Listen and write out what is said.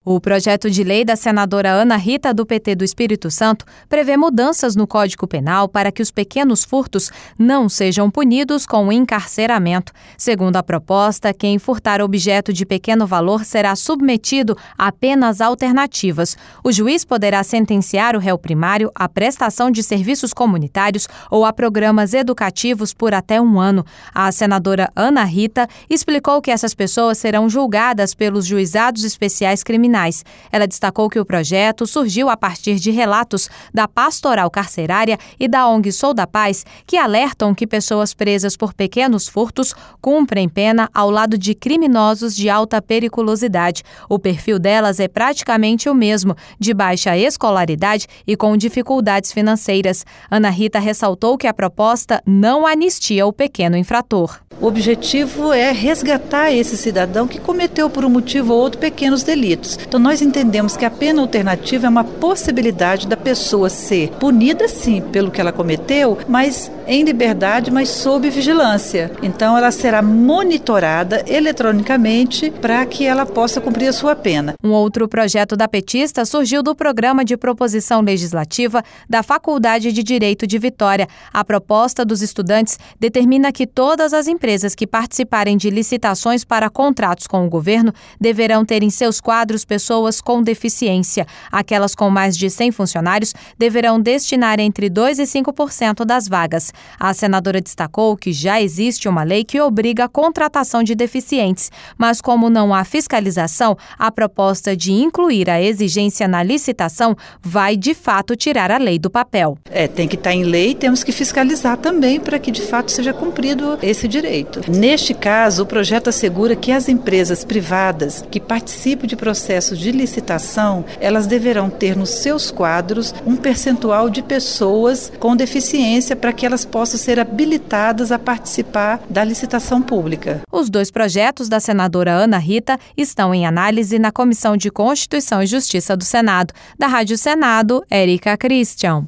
O projeto de lei da senadora Ana Rita, do PT do Espírito Santo, prevê mudanças no Código Penal para que os pequenos furtos não sejam punidos com encarceramento. Segundo a proposta, quem furtar objeto de pequeno valor será submetido a penas alternativas. O juiz poderá sentenciar o réu primário à prestação de serviços comunitários ou a programas educativos por até 1 ano. A senadora Ana Rita explicou que essas pessoas serão julgadas pelos juizados especiais criminais. Ela destacou que o projeto surgiu a partir de relatos da Pastoral Carcerária e da ONG Sou da Paz, que alertam que pessoas presas por pequenos furtos cumprem pena ao lado de criminosos de alta periculosidade. O perfil delas é praticamente o mesmo, de baixa escolaridade e com dificuldades financeiras. Ana Rita ressaltou que a proposta não anistia o pequeno infrator. O objetivo é resgatar esse cidadão que cometeu por um motivo ou outro pequenos delitos. Então nós entendemos que a pena alternativa é uma possibilidade da pessoa ser punida sim pelo que ela cometeu, mas em liberdade, mas sob vigilância. Então ela será monitorada eletronicamente para que ela possa cumprir a sua pena. Um outro projeto da petista surgiu do Programa de Proposição Legislativa da Faculdade de Direito de Vitória. A proposta dos estudantes determina que todas as empresas que participarem de licitações para contratos com o governo deverão ter em seus quadros pessoas com deficiência. Aquelas com mais de 100 funcionários deverão destinar entre 2% e 5% das vagas. A senadora destacou que já existe uma lei que obriga a contratação de deficientes, mas como não há fiscalização, a proposta de incluir a exigência na licitação vai, de fato, tirar a lei do papel. Tem que estar em lei, temos que fiscalizar também para que, de fato, seja cumprido esse direito. Neste caso, o projeto assegura que as empresas privadas que participem de processos de licitação, elas deverão ter nos seus quadros um percentual de pessoas com deficiência para que elas possam ser habilitadas a participar da licitação pública. Os 2 projetos da senadora Ana Rita estão em análise na Comissão de Constituição e Justiça do Senado. Da Rádio Senado, Érica Christian.